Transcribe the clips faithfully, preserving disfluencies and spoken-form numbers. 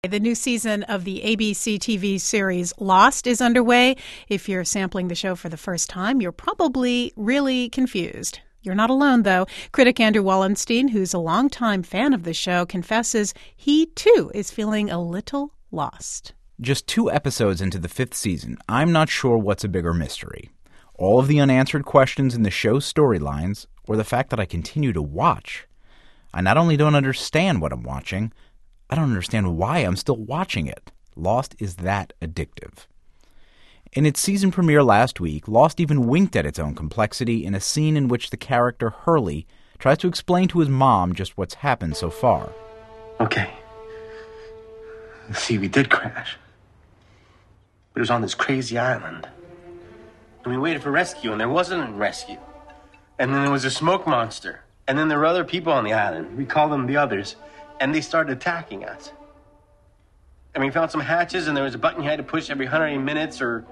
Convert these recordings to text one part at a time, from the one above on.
The new season of the A B C T V series Lost is underway. If you're sampling the show for the first time, you're probably really confused. You're not alone, though. Critic Andrew Wallenstein, who's a longtime fan of the show, confesses he, too, is feeling a little lost. Just two episodes into the fifth season, I'm not sure what's a bigger mystery. All of the unanswered questions in the show's storylines, or the fact that I continue to watch. I not only don't understand what I'm watching, I don't understand why I'm still watching it. Lost is that addictive. In its season premiere last week, Lost even winked at its own complexity in a scene in which the character Hurley tries to explain to his mom just what's happened so far. Okay. See, we did crash. But it was on this crazy island. And we waited for rescue, and there wasn't a rescue. And then there was a smoke monster. And then there were other people on the island. We call them the others. And they started attacking us. And we found some hatches, and there was a button you had to push every one hundred minutes, or...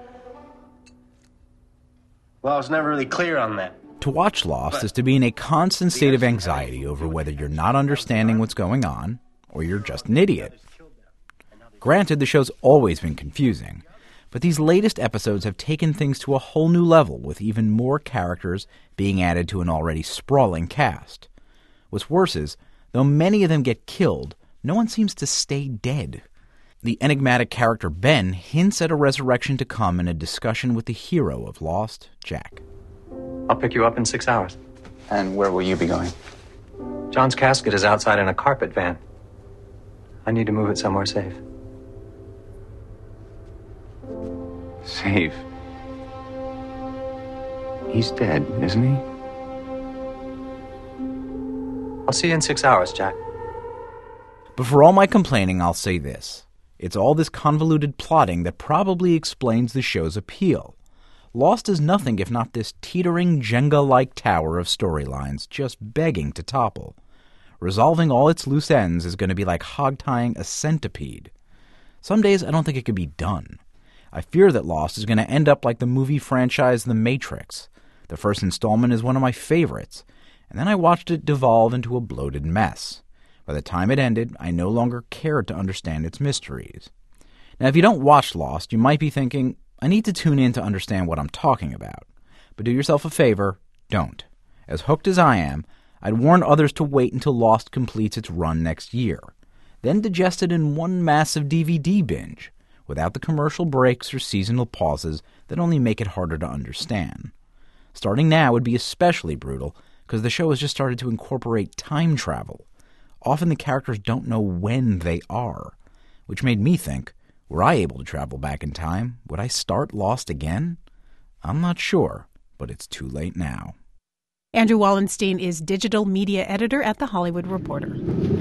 Well, I was never really clear on that. To watch Lost but is to be in a constant state of anxiety over whether you're not understanding what's going on, or you're just an idiot. Granted, the show's always been confusing, but these latest episodes have taken things to a whole new level, with even more characters being added to an already sprawling cast. What's worse is, though many of them get killed, no one seems to stay dead. The enigmatic character Ben hints at a resurrection to come in a discussion with the hero of Lost, Jack. I'll pick you up in six hours. And where will you be going? John's casket is outside in a carpet van. I need to move it somewhere safe. Safe? He's dead, isn't he? I'll see you in six hours, Jack. But for all my complaining, I'll say this. It's all this convoluted plotting that probably explains the show's appeal. Lost is nothing if not this teetering Jenga-like tower of storylines just begging to topple. Resolving all its loose ends is going to be like hog-tying a centipede. Some days I don't think it could be done. I fear that Lost is going to end up like the movie franchise The Matrix. The first installment is one of my favorites, and then I watched it devolve into a bloated mess. By the time it ended, I no longer cared to understand its mysteries. Now, if you don't watch Lost, you might be thinking, I need to tune in to understand what I'm talking about. But do yourself a favor, don't. As hooked as I am, I'd warn others to wait until Lost completes its run next year. Then digest it in one massive D V D binge, without the commercial breaks or seasonal pauses that only make it harder to understand. Starting now would be especially brutal, because the show has just started to incorporate time travel. Often the characters don't know when they are, which made me think, were I able to travel back in time, would I start Lost again? I'm not sure, but it's too late now. Andrew Wallenstein is digital media editor at The Hollywood Reporter.